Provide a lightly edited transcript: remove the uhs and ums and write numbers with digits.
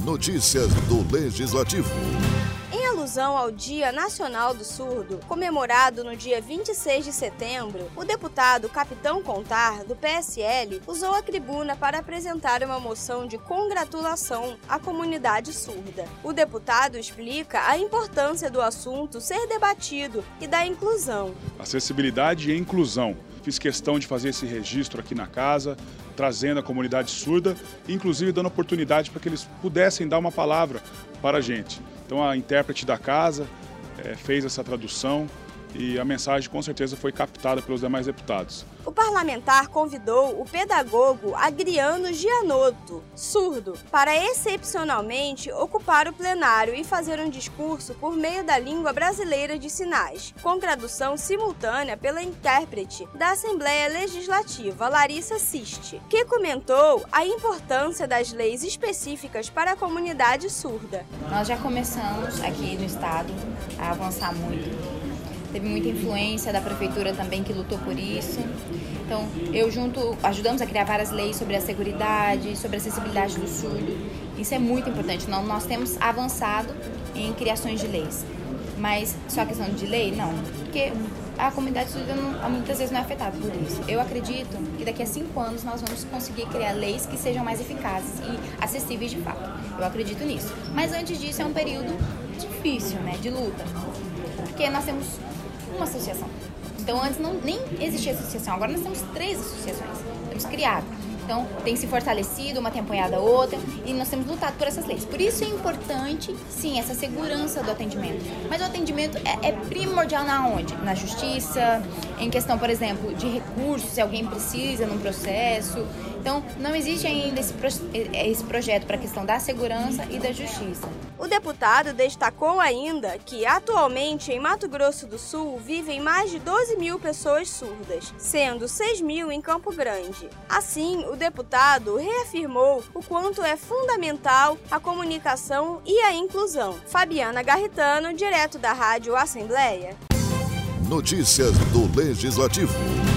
Notícias do Legislativo. Em alusão ao Dia Nacional do Surdo, comemorado no dia 26 de setembro, o deputado Capitão Contar, do PSL, usou a tribuna para apresentar uma moção de congratulação à comunidade surda. O deputado explica a importância do assunto ser debatido e da inclusão. Acessibilidade e inclusão. Fiz questão de fazer esse registro aqui na casa, trazendo a comunidade surda, inclusive dando oportunidade para que eles pudessem dar uma palavra para a gente. Então a intérprete da casa fez essa tradução e a mensagem com certeza foi captada pelos demais deputados. O parlamentar convidou o pedagogo Agriano Gianotto, surdo, para excepcionalmente ocupar o plenário e fazer um discurso por meio da língua brasileira de sinais, com tradução simultânea pela intérprete da Assembleia Legislativa, Larissa Siste, que comentou a importância das leis específicas para a comunidade surda. Nós já começamos aqui no estado a avançar muito. Teve muita influência da prefeitura também que lutou por isso. Então, ajudamos a criar várias leis sobre a seguridade, sobre a acessibilidade do surdo. Isso é muito importante. Nós temos avançado em criações de leis. Mas só questão de lei, não. Porque a comunidade surda muitas vezes não é afetada por isso. Eu acredito que daqui a 5 anos nós vamos conseguir criar leis que sejam mais eficazes e acessíveis de fato. Eu acredito nisso. Mas antes disso é um período difícil, né, de luta. Porque nós temos uma associação. Então antes nem existia associação, agora nós temos 3 associações, temos criado. Então tem se fortalecido, uma tem apoiado a outra e nós temos lutado por essas leis. Por isso é importante, sim, essa segurança do atendimento. Mas o atendimento é primordial na onde? Na justiça, em questão, por exemplo, de recursos, se alguém precisa num processo. Então não existe ainda esse projeto para a questão da segurança e da justiça. O deputado destacou ainda que, atualmente, em Mato Grosso do Sul, vivem mais de 12 mil pessoas surdas, sendo 6 mil em Campo Grande. Assim, o deputado reafirmou o quanto é fundamental a comunicação e a inclusão. Fabiana Garritano, direto da Rádio Assembleia. Notícias do Legislativo.